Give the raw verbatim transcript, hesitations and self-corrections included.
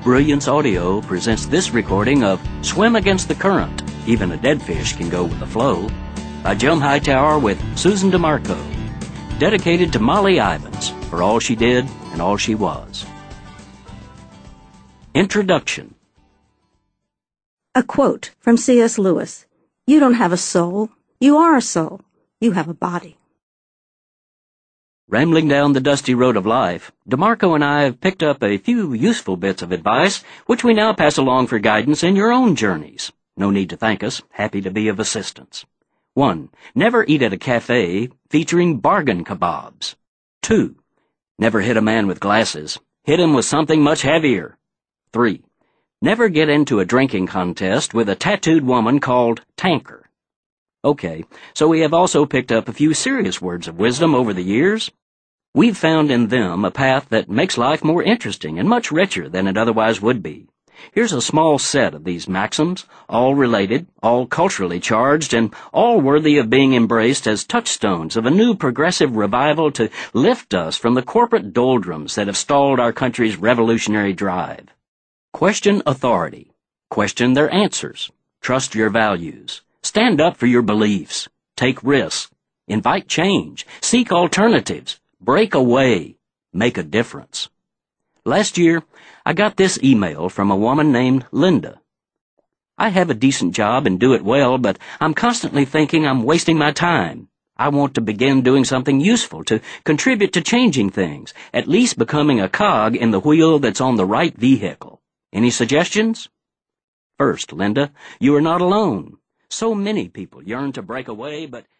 Brilliance Audio presents this recording of Swim Against the Current, Even a Dead Fish Can Go with the Flow, by Jim Hightower with Susan DeMarco, dedicated to Molly Ivins for all she did and all she was. Introduction. A quote from C S Lewis. You don't have a soul. You are a soul. You have a body. Rambling down the dusty road of life, DeMarco and I have picked up a few useful bits of advice, which we now pass along for guidance in your own journeys. No need to thank us. Happy to be of assistance. One. Never eat at a cafe featuring bargain kebabs. Two. Never hit a man with glasses. Hit him with something much heavier. Three. Never get into a drinking contest with a tattooed woman called Tanker. Okay, so we have also picked up a few serious words of wisdom over the years. We've found in them a path that makes life more interesting and much richer than it otherwise would be. Here's a small set of these maxims, all related, all culturally charged, and all worthy of being embraced as touchstones of a new progressive revival to lift us from the corporate doldrums that have stalled our country's revolutionary drive. Question authority. Question their answers. Trust your values. Stand up for your beliefs. Take risks. Invite change. Seek alternatives. Break away. Make a difference. Last year, I got this email from a woman named Linda. I have a decent job and do it well, but I'm constantly thinking I'm wasting my time. I want to begin doing something useful to contribute to changing things, at least becoming a cog in the wheel that's on the right vehicle. Any suggestions? First, Linda, you are not alone. So many people yearn to break away, but